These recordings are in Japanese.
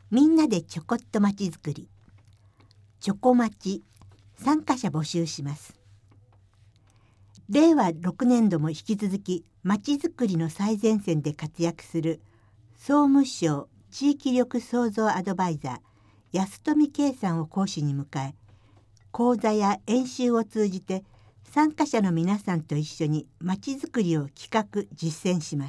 みんなでちょこっとまちづくり、チョコまち、参加者募集します。令和6年度も引き続きまちづくりの最前線で活躍する総務省地域力創造アドバイザー安富圭さんを講師に迎え、講座や演習を通じて参加者の皆さんと一緒にまちづくりを企画実践します。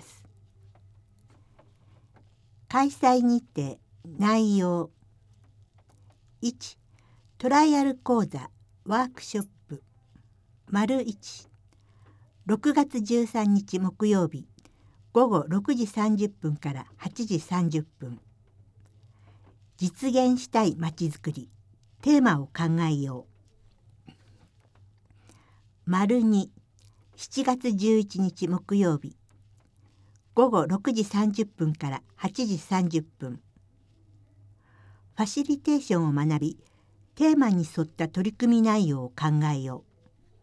開催日程、内容。1、トライアル講座ワークショップ。丸1、6月13日木曜日午後6時30分から8時30分。実現したいまちづくり、テーマを考えよう。丸2、7月11日木曜日午後6時30分から8時30分。ファシリテーションを学び、テーマに沿った取り組み内容を考えよう。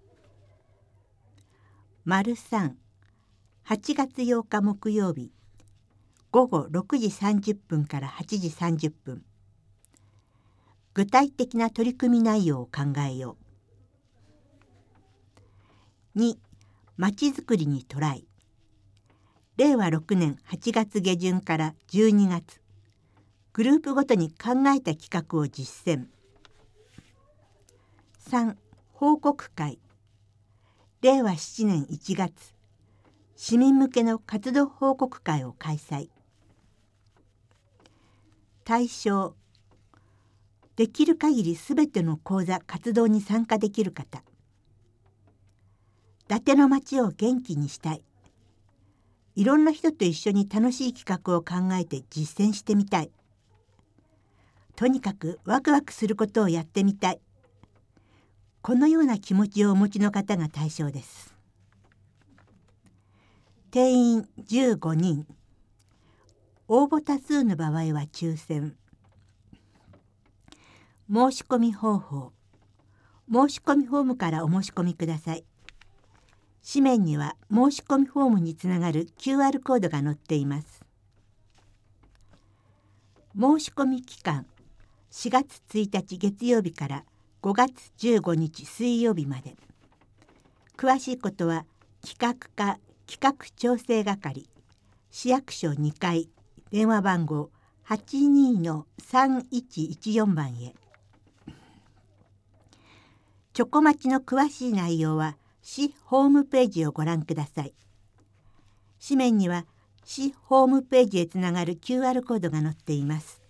丸3、8月8日木曜日午後6時30分から8時30分。具体的な取り組み内容を考えよう。2、まちづくりにトライ。令和6年8月下旬から12月、グループごとに考えた企画を実践。3、報告会。令和7年1月、市民向けの活動報告会を開催。対象、できる限りすべての講座活動に参加できる方。伊達の町を元気にしたい。いろんな人と一緒に楽しい企画を考えて実践してみたい。とにかくワクワクすることをやってみたい。このような気持ちをお持ちの方が対象です。定員15人。応募多数の場合は抽選。申し込み方法。申し込みフォームからお申し込みください。紙面には申し込みフォームにつながる QR コードが載っています。申し込み期間、4月1日月曜日から5月15日水曜日まで。詳しいことは企画課企画調整係、市役所2階、電話番号 82-3114 番へ。チョコまちの詳しい内容は市ホームページをご覧ください。紙面には市ホームページへつながる QR コードが載っています。